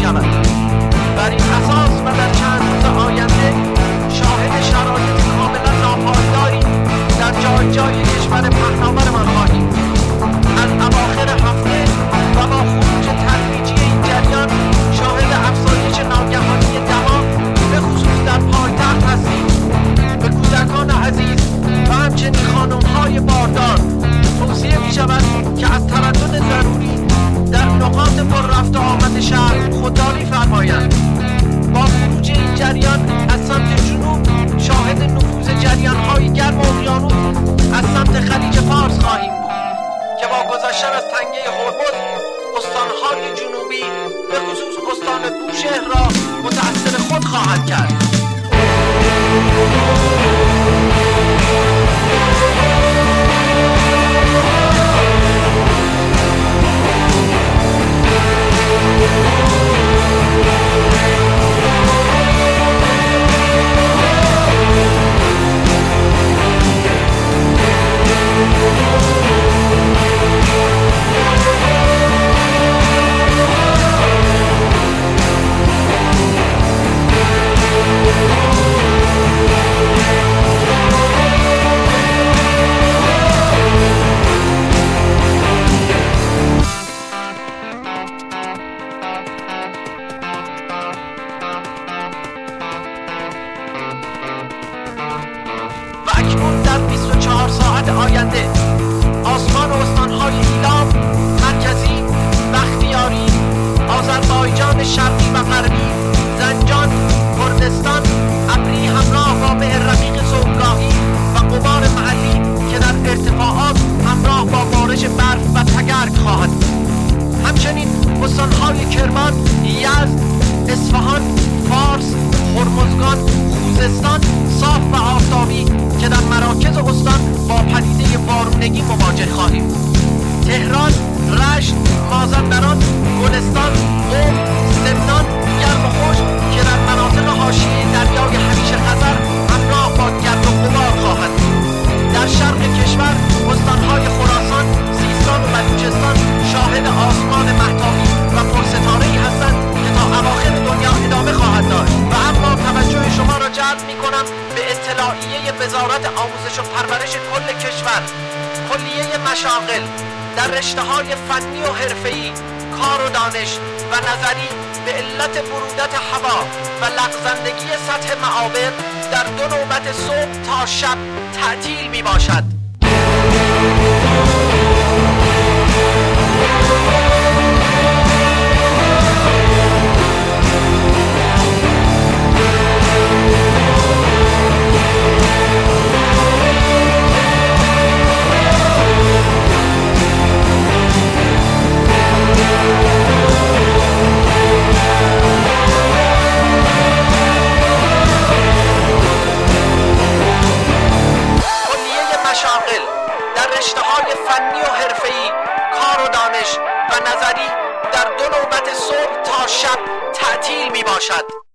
شود. بر این اساس و در چند روز آینده شاهد شرایط کاملا ناپایداری در جای جای کشور پهناورمان خواهیم. از اواخر هفته و با خروج تدریجی این جریان شاهد افزایش ناگهانی دما به خصوص در پایتخت هستیم. به کودکان عزیز و همچنین خانم‌های باردار توصیه می شود که از تردد ضروری در نقاط پر رفت و آمد شهر خودداری فرمایند. با خروج این جریان از سمت جنوب شاهد نفوذ جریان‌های گرم اقیانوس از سمت خلیج فارس خواهیم بود که با گذشتن از تنگه هرمز استان‌های جنوبی به خصوص استان بوشهر را متأثر خود خواهد کرد. اکنون در 24 ساعت آینده آسمان استان‌های ایلام، مرکزی، بختیاری، آذربایجان شرقی و غربی، زنجان، کردستان، ابری همراه با مه رقیق صبحگاهی و غبار محلی که در ارتفاعات همراه با بارش برف و تگرگ خواهد بود. همچنین استان‌های کرمان، یزد، اصفهان، فارس، هرمزگان، خوزستان صاف و آفتابی که در مراکز استان با پدیده بارونگی مواجه خواهیم. تهران، رشت، مازندران، گلستان، قم، لبنان گرم و خشک که در مناطق حاشیه دریای همیشه خزر همراه با گرد و غبار خواهد. در شرق کشور استان‌های خراسان، سیستان و بلوچستان شاهد آسمان مهتابی و پرستاره‌ای هستند که تا اواخر دنیا ادامه خواهد داشت. و اما توجه شما را جلب می‌کنم به اطلاعیه وزارت آموزش و پرورش کل کشور. کلیه مشاغل در رشته‌های فنی و حرفه‌ای، کار و دانش و نظری به علت برودت هوا و لغزندگی سطح معابر در 2 نوبت صبح تا شب تعطیل می باشد. مشاغل در رشته‌های فنی و حرفه‌ای، کار و دانش و نظری در 2 نوبت صبح تا شب تعطیل می باشد.